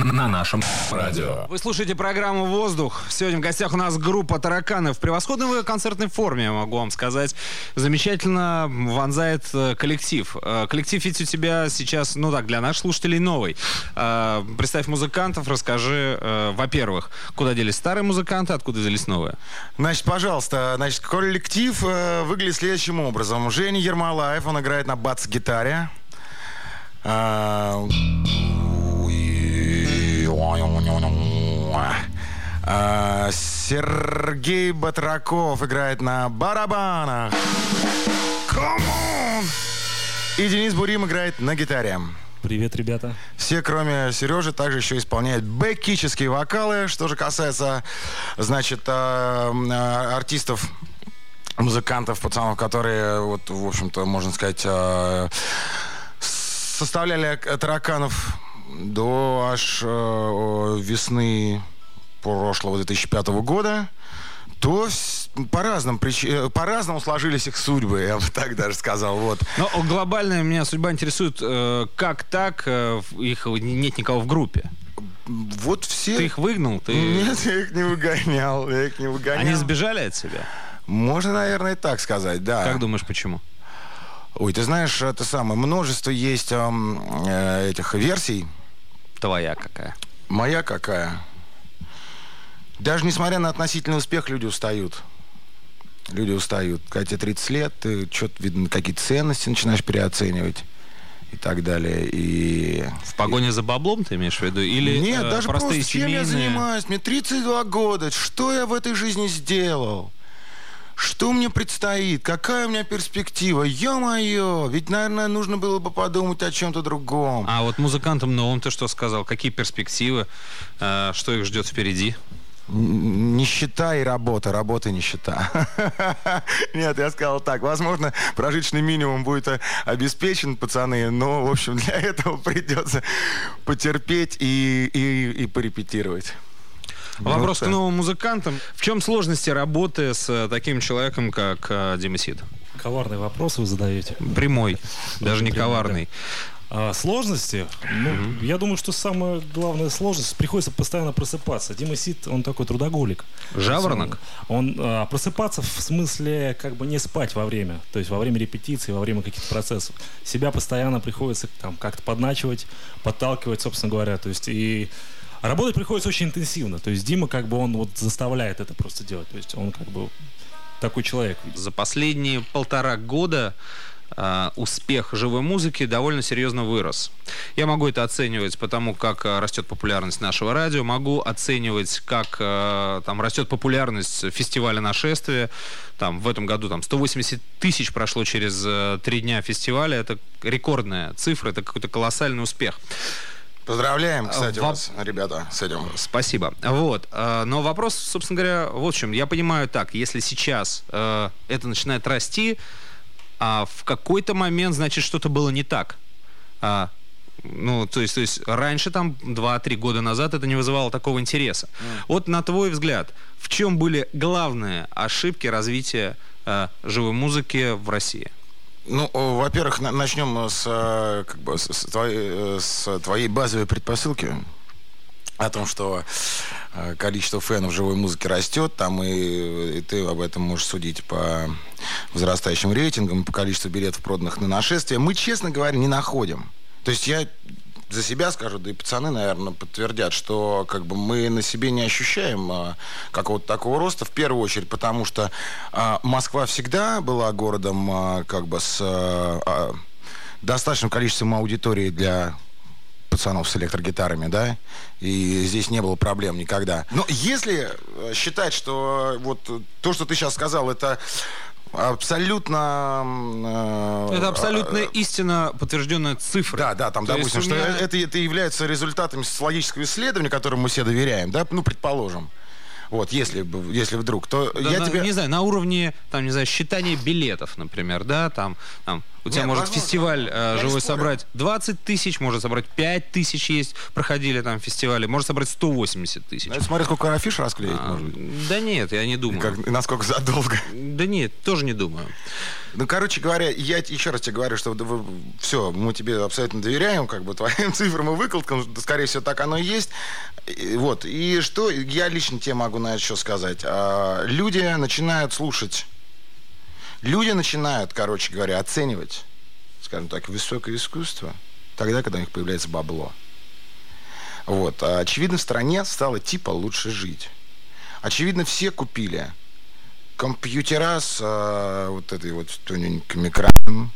на нашем радио. Вы слушаете программу «Воздух». Сегодня в гостях у нас группа «Тараканы» в превосходной концертной форме, я могу вам сказать. Замечательно вонзает коллектив. Коллектив ведь у тебя сейчас, ну так, для наших слушателей новый. Представь музыкантов, расскажи, во-первых, куда делись старые музыканты, откуда взялись новые? Значит, пожалуйста, коллектив выглядит следующим образом. Женя Ермолаев, он играет на бас-гитаре. Сергей Батраков играет на барабанах. Come on! И Денис Бурим играет на гитаре. Привет, ребята. Все, кроме Сережи, также еще исполняют бэкические вокалы. Что же касается, значит, артистов, музыкантов, пацанов, которые, вот, в общем-то, можно сказать, составляли «Тараканов» до аж весны прошлого 2005 года, то по-разному сложились их судьбы, я бы так даже сказал. Вот. Но глобально меня судьба интересует, как так их нет никого в группе? Вот все... Ты их выгнал? Нет, я их не выгонял. Они сбежали от себя? Можно, наверное, и так сказать, да. Как думаешь, почему? Ой, ты знаешь, это самое, множество есть этих версий. Твоя какая? Моя какая? Даже несмотря на относительный успех, люди устают. Люди устают. Когда тебе 30 лет, ты что-то, видно, какие-то ценности начинаешь переоценивать и так далее. И... В погоне за баблом ты имеешь в виду? Или нет, даже простые просто чем я занимаюсь? Мне 32 года. Что я в этой жизни сделал? Что мне предстоит? Какая у меня перспектива? Ё-моё! Ведь, наверное, нужно было бы подумать о чем-то другом. А вот музыкантам новым ты что сказал? Какие перспективы? Что их ждет впереди? Нищета и работа. Работа и нищета. Нет, я сказал так. Возможно, прожиточный минимум будет обеспечен, пацаны, но, в общем, для этого придется потерпеть и порепетировать. Вопрос к новым музыкантам. В чем сложности работы с таким человеком, как Дима Сид? Коварный вопрос вы задаете. Прямой, даже не коварный. Да. Сложности? Ну, я думаю, что самая главная сложность, приходится постоянно просыпаться. Дима Сид, он такой трудоголик. Жаворонок? Он просыпаться в смысле как бы не спать во время. То есть во время репетиции, во время каких-то процессов. Себя постоянно приходится там как-то подначивать, подталкивать, собственно говоря. То есть и... работать приходится очень интенсивно. То есть Дима как бы он вот заставляет это просто делать. То есть он как бы такой человек. За последние 1,5 года успех живой музыки довольно серьезно вырос. Я могу это оценивать потому, как растет популярность нашего радио, могу оценивать, как там растет популярность фестиваля «Нашествие». Там, в этом году 180 тысяч прошло через 3 дня фестиваля. Это рекордная цифра, это какой-то колоссальный успех. Поздравляем, кстати, вас, ребята, с этим. Спасибо. Вот. Но вопрос, собственно говоря, вот в чем. Я понимаю так, если сейчас это начинает расти, а в какой-то момент, значит, что-то было не так. Ну, то есть раньше, 2-3 года назад это не вызывало такого интереса. Вот на твой взгляд, в чем были главные ошибки развития живой музыки в России? Ну, во-первых, начнем с твоей базовой предпосылки о том, что количество фенов живой музыки растет, там и ты об этом можешь судить по возрастающим рейтингам, по количеству билетов, проданных на «Нашествие». Мы, честно говоря, не находим. То есть я за себя скажу, да и пацаны, наверное, подтвердят, что как бы мы на себе не ощущаем какого-то такого роста, в первую очередь, потому что Москва всегда была городом как бы с достаточным количеством аудитории для пацанов с электрогитарами, да, и здесь не было проблем никогда. Но если считать, что вот то, что ты сейчас сказал, это абсолютно... Это абсолютная истина, подтвержденная цифрой. Да, там, допустим, что это является результатами социологического исследования, которому мы все доверяем, да, ну, предположим. Вот, если вдруг, то да, я тебе... Не знаю, на уровне, считания билетов, например, да, У тебя Нет, может возможно, фестиваль я не живой спорю. собрать 20 тысяч, может собрать 5 тысяч есть, проходили там фестивали, может собрать 180 тысяч. Ну, смотри, сколько афиш расклеить, может быть. Да нет, я не И, думаю. и насколько задолго. Да нет, тоже не думаю. Ну, короче говоря, я еще раз тебе говорю, что все, мы тебе абсолютно доверяем, как бы твоим цифрам и выкладкам, скорее всего, так оно и есть. Вот. И что я лично тебе могу на это что сказать? Люди начинают слушать. Люди начинают, короче говоря, оценивать, скажем так, высокое искусство тогда, когда у них появляется бабло. Вот. Очевидно, в стране стало типа лучше жить. Очевидно, все купили компьютера с вот этой вот тоненьким экраном,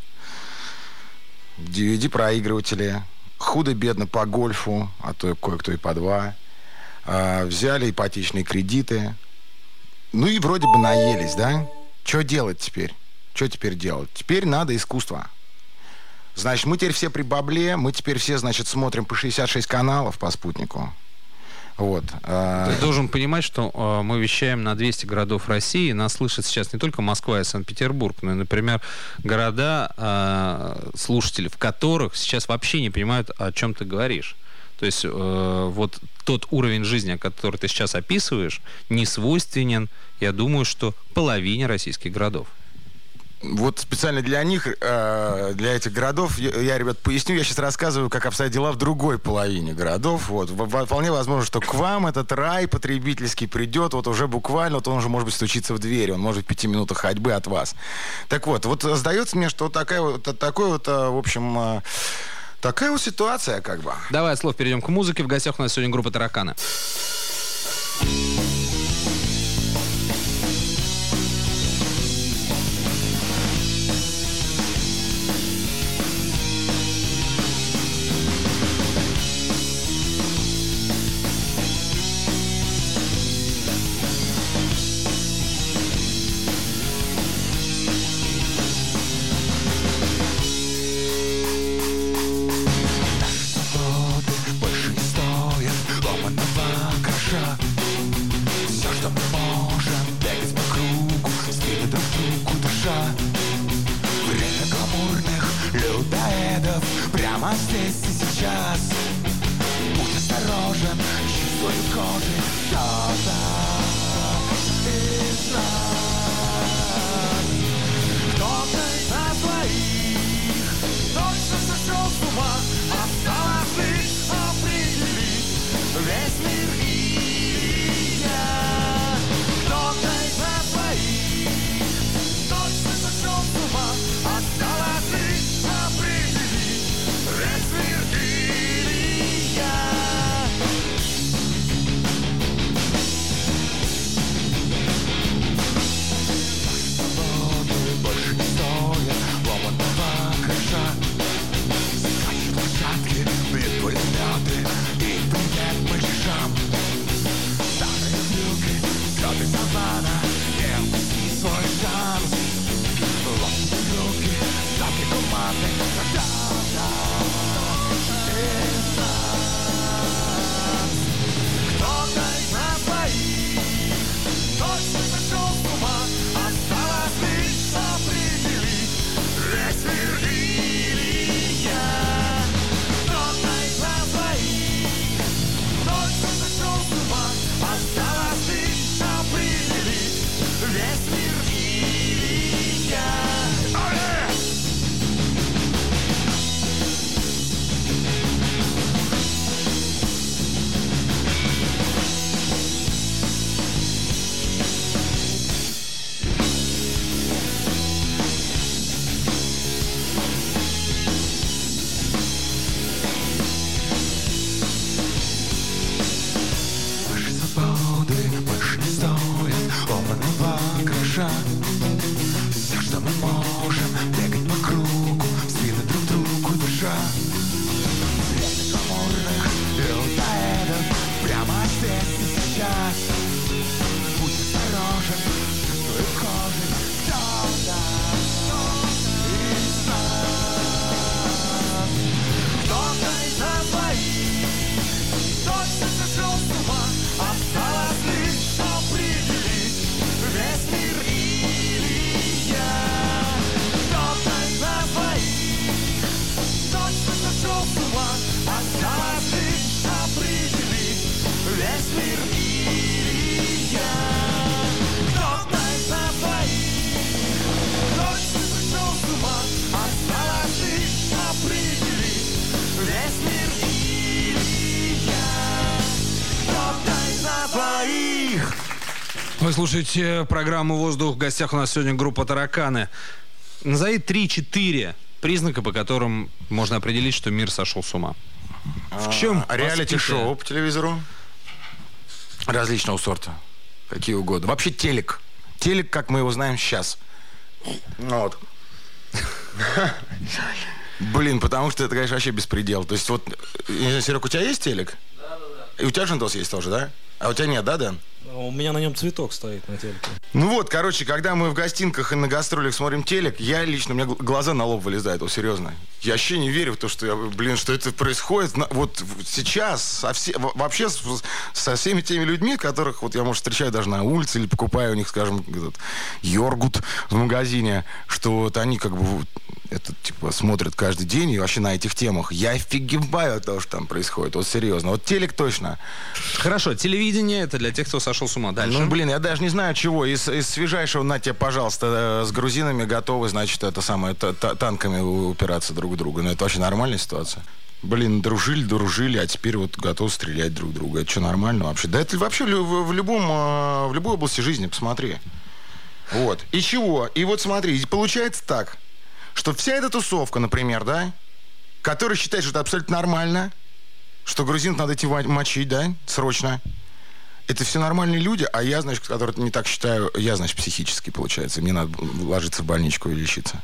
DVD-проигрыватели, худо-бедно по гольфу, а то кое-кто и по 2, взяли ипотечные кредиты, ну и вроде бы наелись, да? Что делать теперь? Что теперь делать? Теперь надо искусство. Значит, мы теперь все при бабле, мы теперь все, значит, смотрим по 66 каналов по спутнику. Вот. Ты должен понимать, что мы вещаем на 200 городов России. Нас слышат сейчас не только Москва и Санкт-Петербург, но и, например, города, слушатели в которых сейчас вообще не понимают, о чем ты говоришь. То есть вот тот уровень жизни, который ты сейчас описываешь, не свойственен, я думаю, что половине российских городов. Вот специально для них, для этих городов, я, ребят, поясню, я сейчас рассказываю, как обстоят дела в другой половине городов. Вот. Вполне возможно, что к вам этот рай потребительский придет, вот уже буквально, вот он уже, может быть, стучится в дверь, он может в 5 минутах ходьбы от вас. Так вот сдается мне, что такой вот, в общем, такая вот ситуация, как бы. Давай от слов перейдем к музыке. В гостях у нас сегодня группа «Тараканы». Прямо здесь и сейчас. Будь осторожен, чувствую кожей кто-то из нас. Кто-то из своих точно сошел с ума. Осталось лишь определить весь мир и я. Кто-то из своих точно сошел с ума. Осталось лишь определить весь мир и я. Вы слушаете программу «Воздух». В гостях у нас сегодня группа «Тараканы». Назови 3-4 признака, по которым можно определить, что мир сошел с ума. В чем реалити-шоу по телевизору различного сорта. Какие угодно. Вообще телек. Телек, как мы его знаем сейчас. Вот. Блин, потому что это, конечно, вообще беспредел. То есть вот, не знаю, Серег, у тебя есть телек? Да. И у тебя Жентос есть тоже, да? А у тебя нет, да, Дэн? У меня на нем цветок стоит на телеке. Ну вот, короче, когда мы в гостинках и на гастролях смотрим телек, я лично, у меня глаза на лоб вылезают, вот серьезно. Я вообще не верю в то, что это происходит вот сейчас, вообще со всеми теми людьми, которых вот я, может, встречаю даже на улице или покупаю у них, скажем, этот йогурт в магазине, что вот они как бы это, типа, смотрят каждый день и вообще на этих темах. Я офигеваю от того, что там происходит. Вот серьезно. Вот телек точно. Хорошо, телевидение — это для тех, кто сошел с ума. Дальше. Ну, блин, я даже не знаю, чего. Из свежайшего, на тебе, пожалуйста, с грузинами готовы, значит, это самое, танками упираться друг к другу. Ну, это вообще нормальная ситуация. Блин, дружили, а теперь вот готовы стрелять друг друга. Это что, нормально вообще? Да это вообще в любой области жизни, посмотри. Вот. И чего? И вот смотри, получается так, что вся эта тусовка, например, да, которая считает, что это абсолютно нормально, что грузин надо идти мочить, да, срочно. Это все нормальные люди, а я, значит, который не так считаю, я, значит, психически, получается. Мне надо ложиться в больничку и лечиться.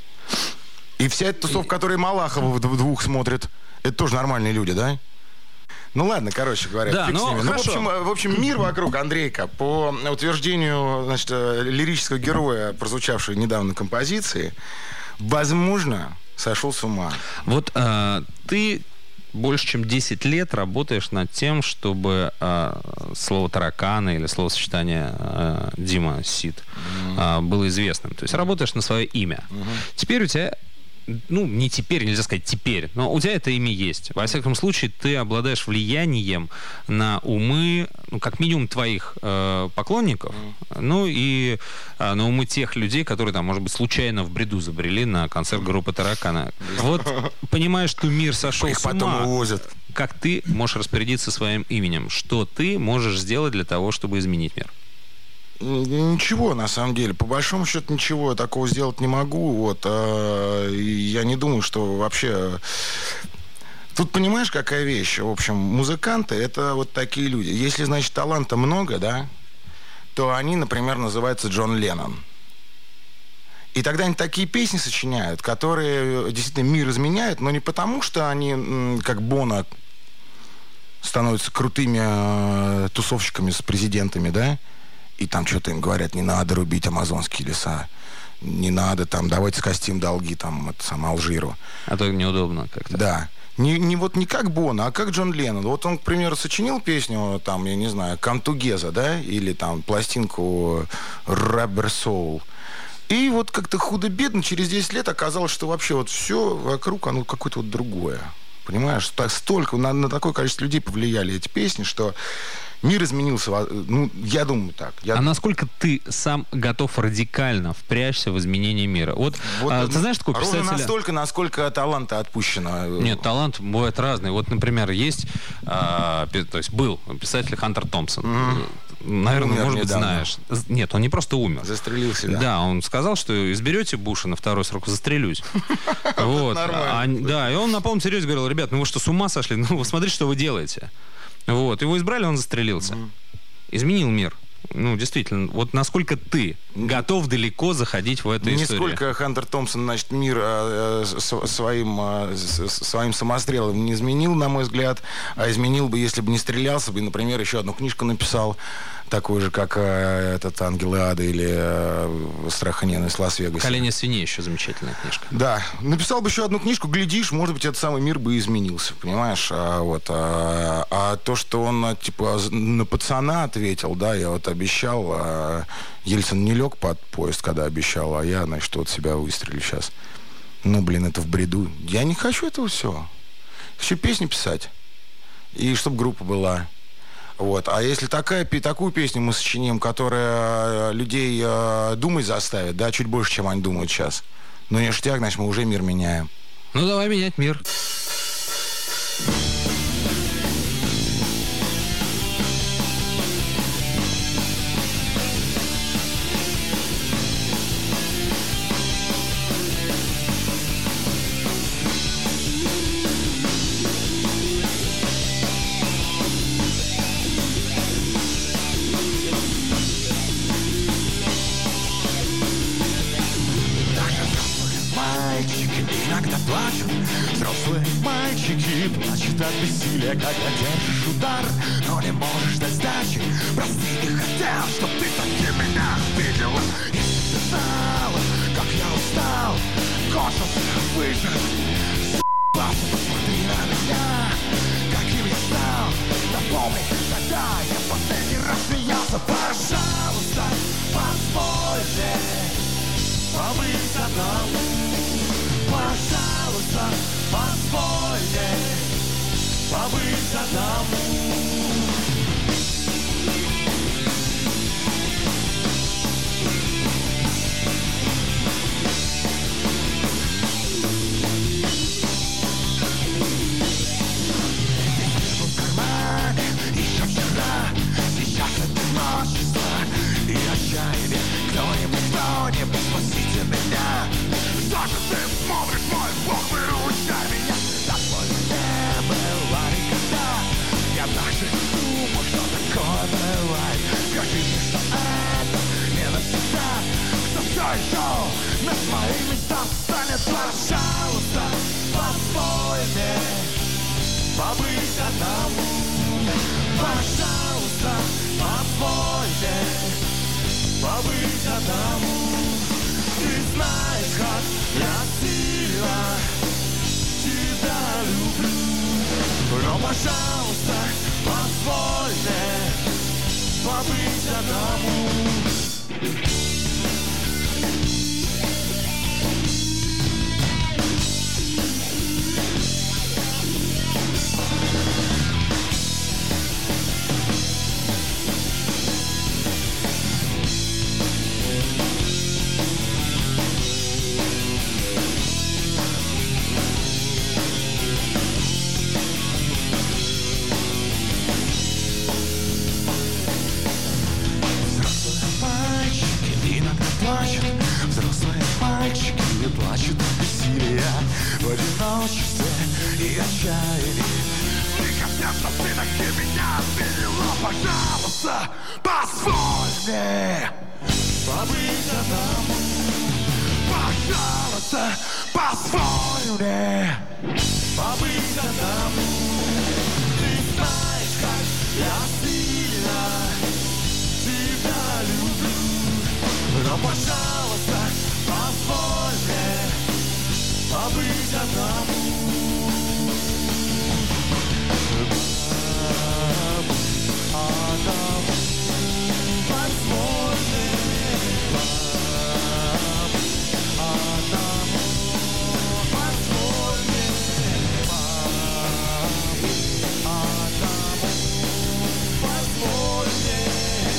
И вся эта тусовка, которая Малахова в двух смотрит, это тоже нормальные люди, да? Ну ладно, короче говоря, да, фиг с ними. Ну, в общем, мир вокруг, Андрейка, по утверждению, значит, лирического героя, прозвучавшей недавно композиции, возможно, сошел с ума. Вот ты больше чем 10 лет работаешь над тем, чтобы слово «тараканы» или словосочетание Дима Сид было известным. То есть работаешь на свое имя. Теперь у тебя, ну, не теперь, нельзя сказать теперь, но у тебя это имя есть. Во всяком случае, ты обладаешь влиянием на умы, ну, как минимум, твоих поклонников, ну, и на умы тех людей, которые, там, может быть, случайно в бреду забрели на концерт группы «Тараканы». Вот, понимаешь, что мир сошел с ума. Их потом увозят. Как ты можешь распорядиться своим именем? Что ты можешь сделать для того, чтобы изменить мир? Ничего, на самом деле. По большому счету, ничего я такого сделать не могу. Вот. Я не думаю, что вообще... Тут понимаешь, какая вещь? В общем, музыканты — это вот такие люди. Если, значит, таланта много, да, то они, например, называются Джон Леннон. И тогда они такие песни сочиняют, которые действительно мир изменяют, но не потому, что они, как Боно, становятся крутыми тусовщиками с президентами, да, и там что-то им говорят, не надо рубить амазонские леса, не надо там, давайте скостим долги там, это сам Алжиру. А то неудобно как-то. Да. Не как Боно, а как Джон Леннон. Вот он, к примеру, сочинил песню, там, я не знаю, «Come Together», да, или там пластинку «Rubber Soul». И вот как-то худо-бедно через 10 лет оказалось, что вообще вот все вокруг, оно какое-то вот другое. Понимаешь? Столько, на такое количество людей повлияли эти песни, что мир изменился. Ну, я думаю так. Насколько ты сам готов радикально впрячься в изменение мира? Вот ты знаешь такого писателя? Ровно настолько, насколько таланта отпущено. Нет, талант бывает разный. Вот, например, есть, то есть был писатель Хантер Томпсон. Наверное, умер может быть, недавно. знаешь. Нет, он не просто умер. Застрелился, да. Да, он сказал, что изберете Буша на второй срок, застрелюсь. Вот. Да, и он на полном серьезе говорил: ребят, ну вы что, с ума сошли? Ну, вы смотрите, что вы делаете. Вот. Его избрали, он застрелился. Изменил мир. Ну, действительно, вот насколько ты готов далеко заходить в эту историю? Нисколько Хантер Томпсон, значит, мир своим самострелом не изменил, на мой взгляд, а изменил бы, если бы не стрелялся бы, и, например, еще одну книжку написал, такую же, как этот «Ангелы ада» или «Страх и ненависть в Лас-Вегасе». «Колени свиней» еще замечательная книжка. Да. Написал бы еще одну книжку, глядишь, может быть, этот самый мир бы изменился, понимаешь? А то, что он, типа, на пацана ответил, да, я вот обещал, Ельцин не лег под поезд, когда обещал, а я, значит, вот себя выстрелю сейчас. Ну, блин, это в бреду. Я не хочу этого всего. Хочу песни писать. И чтобы группа была. Вот. А если такую песню мы сочиним, которая людей думать заставит, да, чуть больше, чем они думают сейчас, ну, ништяк, значит, мы уже мир меняем. Ну, давай менять мир. плачут, взрослые мальчики плачут от бессилия, когда держишь удар, но не можешь дать сдачи. Прости, не хотел, чтоб ты таким меня видела. Если ты знала, как я устал, космос выжить. Посмотри на меня, каким я стал. Напомни, когда я последний раз смеялся. Пожалуйста, позвольте побыть одному. Пожалуйста, позвольте побыть одному. Кто-нибудь, спасите меня. Что же ты смотришь, мой Бог, выручай меня. Так больно не было никогда. Я даже не думал, что такое бывает. Скажи мне, что это не навсегда. Кто все еще на свои места встанет. Пожалуйста, позвольте побыть одному. Пожалуйста, позвольте побыть одному. Ты знаешь, как я сильно тебя люблю. Но, пожалуйста, позвольте побыть одному. Взрослые мальчики не плачут от бессилия, в одиночестве и отчаянии. Ты хотел, чтоб ты таки меня видела. Пожалуйста, позволь мне побыть одному. Пожалуйста, позволь мне побыть одному. Ты знаешь, как я сильно тебя люблю. Но, пожалуйста, позволь мне побыть одному. Позволь мне побыть одному. Позволь мне побыть одному. Позволь мне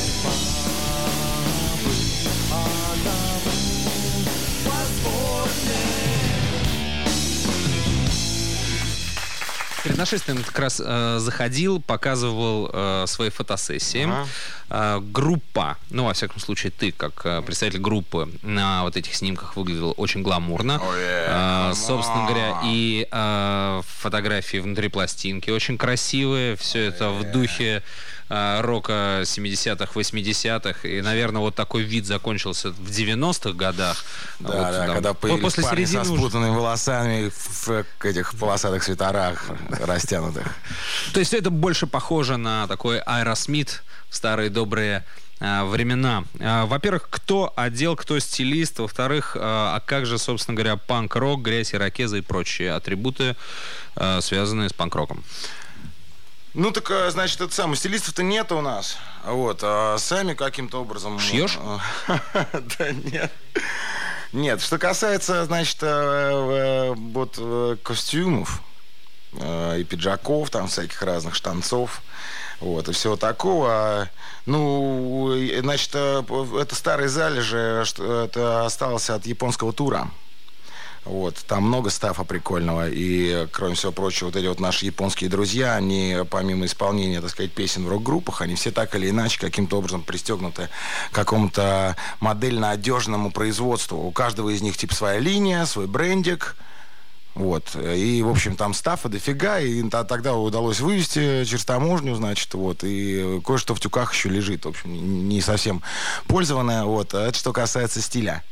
Перед нашествием как раз заходил, показывал свои фотосессии. Группа, ну, во всяком случае, ты, как представитель группы, на вот этих снимках выглядел очень гламурно. Собственно говоря, и фотографии внутри пластинки очень красивые. Все это в духе рока 70-х, 80-х. И, наверное, вот такой вид закончился в 90-х годах. Да, вот, да, там, когда появились после парни со середины спутанными волосами в этих полосатых свитерах растянутых. То есть это больше похоже на такой Аэросмит в старые добрые времена. Во-первых, кто одел, кто стилист. Во-вторых, а как же, собственно говоря, панк-рок, грязь, ирокезы и прочие атрибуты, связанные с панк-роком? Ну, так, значит, это самое, стилистов-то нет у нас. Вот, а сами каким-то образом... Шьешь? Да нет. Нет, что касается, значит, вот костюмов и пиджаков, там всяких разных штанцов, вот, и всего такого. Ну, значит, это старые залежи, что это осталось от японского тура. Вот, там много стафа прикольного, и, кроме всего прочего, вот эти вот наши японские друзья, они, помимо исполнения, так сказать, песен в рок-группах, они все так или иначе каким-то образом пристегнуты к какому-то модельно-одежному производству. У каждого из них, типа, своя линия, свой брендик. Вот. И, в общем, там стафа дофига, и тогда удалось вывести через таможню, значит, вот, и кое-что в тюках еще лежит, в общем, не совсем пользованное, вот. Это что касается стиля.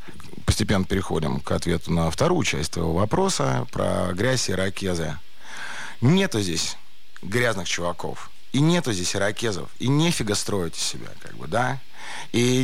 постепенно переходим к ответу на вторую часть твоего вопроса про грязь и ирокезы. Нету здесь грязных чуваков. И нету здесь ирокезов. И нефига строить из себя, как бы, да? И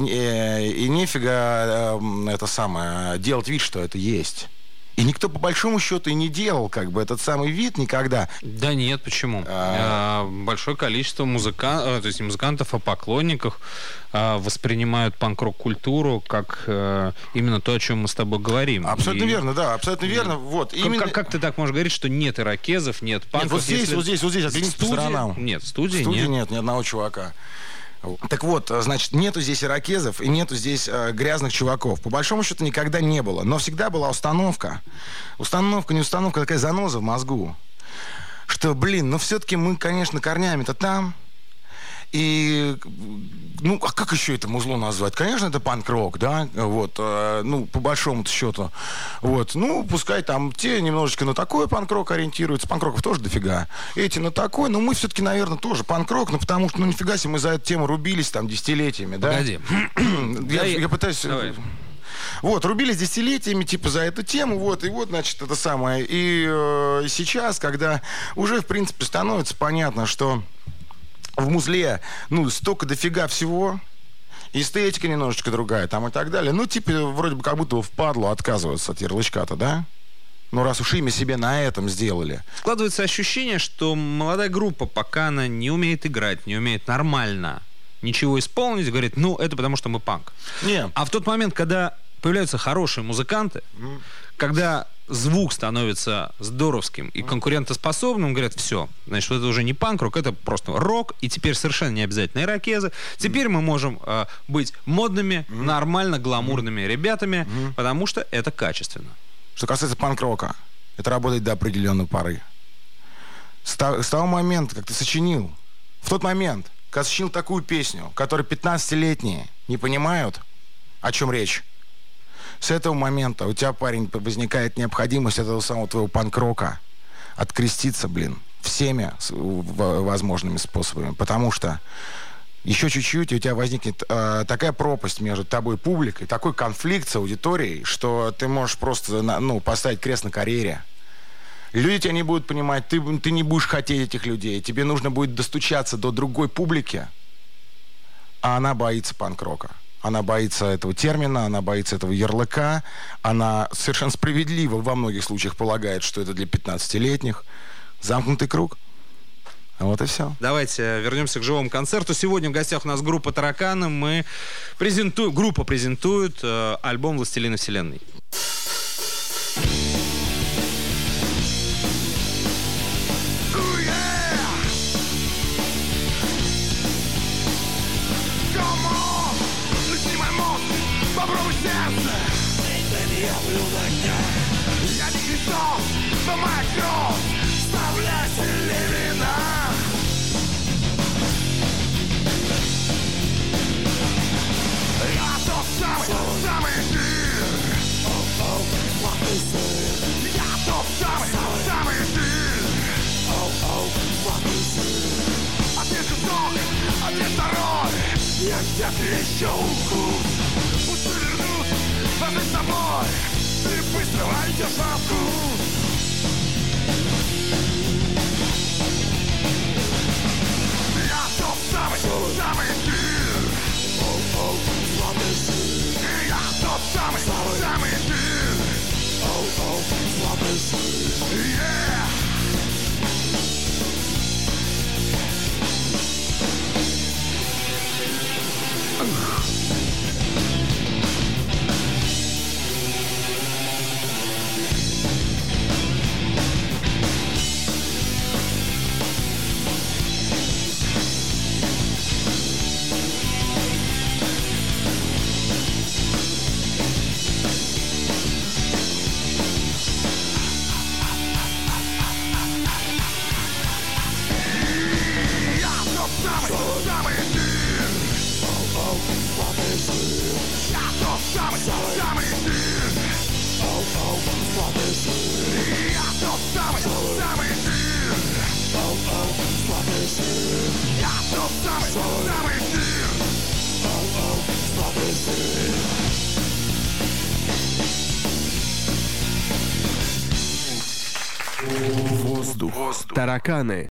нефига это самое, делать вид, что это есть. И никто, по большому счету, и не делал, как бы, этот самый вид никогда. Да нет, почему? Большое количество то есть не музыкантов, а поклонников воспринимают панк-рок-культуру как именно то, о чем мы с тобой говорим. Абсолютно верно, да, абсолютно верно. Вот, именно... как ты так можешь говорить, что нет ирокезов, нет панков? Нет, вот здесь, оглянись по сторонам. Нет, в студии нет ни одного чувака. Так вот, значит, нету здесь ирокезов и нету здесь грязных чуваков. По большому счету никогда не было. Но всегда была установка. Установка, не установка, такая заноза в мозгу. Что, блин, все-таки мы, конечно, корнями-то там. И, ну, а как еще это музло назвать? Конечно, это панк-рок, да, вот, по большому счету. Вот, пускай там те немножечко на такой панк-рок ориентируются, панк-роков тоже дофига. Эти на такой, но мы все-таки, наверное, тоже панк-рок, потому что, нифига себе, мы за эту тему рубились там десятилетиями, да? Погоди. Я пытаюсь... Давай. Вот, рубились десятилетиями, типа, за эту тему, вот, значит, это самое. И сейчас, когда уже, в принципе, становится понятно, что в музле, столько дофига всего, эстетика немножечко другая, там и так далее. Вроде бы как будто впадлу отказываются от ярлычка-то, да? Раз уж имя себе на этом сделали. Складывается ощущение, что молодая группа, пока она не умеет играть, не умеет нормально ничего исполнить, говорит, это потому что мы панк. Не. А в тот момент, когда появляются хорошие музыканты, когда звук становится здоровским и конкурентоспособным, говорят, все, значит, это уже не панк-рок, это просто рок, и теперь совершенно не обязательно ирокезы. Теперь мы можем быть модными, нормально гламурными ребятами, потому что это качественно. Что касается панк-рока, это работает до определенной поры. С того момента, как ты сочинил, в тот момент, когда сочинил такую песню, которую 15-летние не понимают, о чем речь, с этого момента у тебя, парень, возникает необходимость этого самого твоего панк-рока откреститься, всеми возможными способами. Потому что еще чуть-чуть, и у тебя возникнет такая пропасть между тобой и публикой, такой конфликт с аудиторией, что ты можешь просто поставить крест на карьере. Люди тебя не будут понимать, ты не будешь хотеть этих людей. Тебе нужно будет достучаться до другой публики, а она боится панк-рока. Она боится этого термина, она боится этого ярлыка. Она совершенно справедливо во многих случаях полагает, что это для 15-летних. Замкнутый круг. Вот и все. Давайте вернемся к живому концерту. Сегодня в гостях у нас группа «Тараканы». Группа презентует альбом «Властелины вселенной». Я не Христос, но моя кровь вставляет семена. Я тот самый жир. Я тот самый жир. Отец жесток, отец второй. Я где-то еще укус. Пусть повернут нас с тобой. Ты быстро войдешь во вкус. Я тот самый жир. Слабый жир. Я тот самый жир. Слабый жир. Yeah. тараканы.